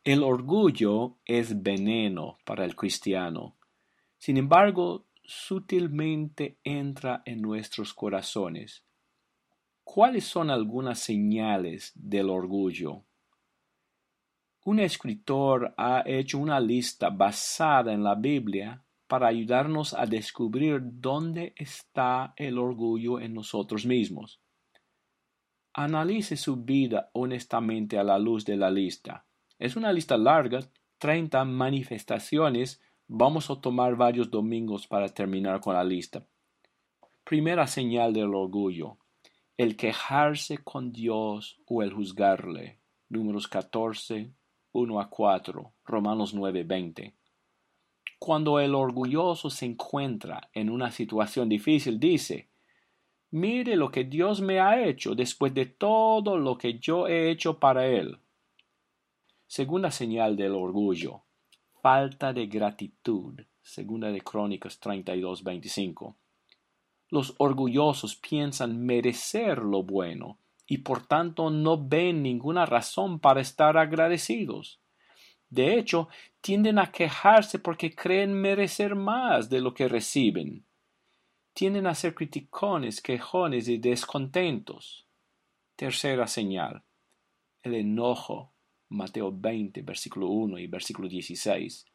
El orgullo es veneno para el cristiano. Sin embargo, sutilmente entra en nuestros corazones. ¿Cuáles son algunas señales del orgullo? Un escritor ha hecho una lista basada en la Biblia para ayudarnos a descubrir dónde está el orgullo en nosotros mismos. Analice su vida honestamente a la luz de la lista. Es una lista larga, 30 manifestaciones. Vamos a tomar varios domingos para terminar con la lista. Primera señal del orgullo: el quejarse con Dios o el juzgarle. Números 14, 1 a 4, Romanos 9, 20. Cuando el orgulloso se encuentra en una situación difícil, dice: mire lo que Dios me ha hecho después de todo lo que yo he hecho para Él. Segunda señal del orgullo: falta de gratitud. Segunda de Crónicas 32, 25. Los orgullosos piensan merecer lo bueno y por tanto no ven ninguna razón para estar agradecidos. De hecho, tienden a quejarse porque creen merecer más de lo que reciben. Tienden a ser criticones, quejones y descontentos. Tercera señal: el enojo. Mateo 20, versículo 1 y versículo 16.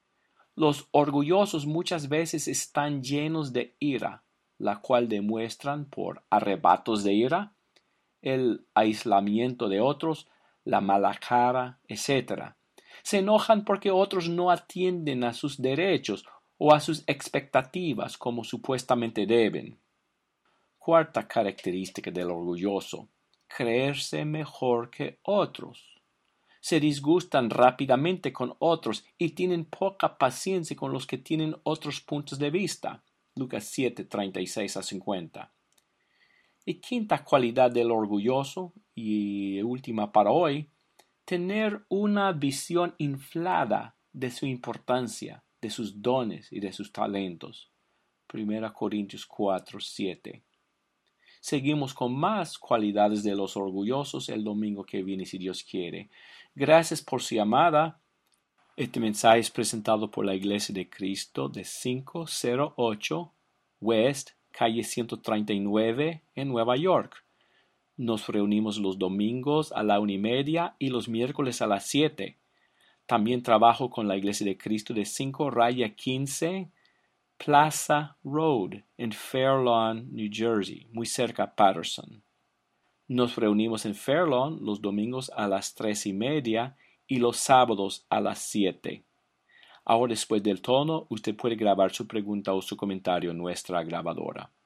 Los orgullosos muchas veces están llenos de ira, la cual demuestran por arrebatos de ira, el aislamiento de otros, la mala cara, etc. Se enojan porque otros no atienden a sus derechos o a sus expectativas como supuestamente deben. Cuarta característica del orgulloso: creerse mejor que otros. Se disgustan rápidamente con otros y tienen poca paciencia con los que tienen otros puntos de vista. Lucas 7, 36 a 50. Y quinta cualidad del orgulloso, y última para hoy: tener una visión inflada de su importancia, de sus dones y de sus talentos. 1 Corintios 4, 7. Seguimos con más cualidades de los orgullosos el domingo que viene, si Dios quiere. Gracias por su llamada. Este mensaje es presentado por la Iglesia de Cristo de 508 West, calle 139 en Nueva York. Nos reunimos los domingos a la 1:30 y los miércoles a las 7. También trabajo con la Iglesia de Cristo de 5-15 Plaza Road en Fair Lawn, New Jersey, muy cerca a Patterson. Nos reunimos en Fair Lawn los domingos a las 3:30 y los sábados a las 7. Ahora, después del tono, usted puede grabar su pregunta o su comentario en nuestra grabadora.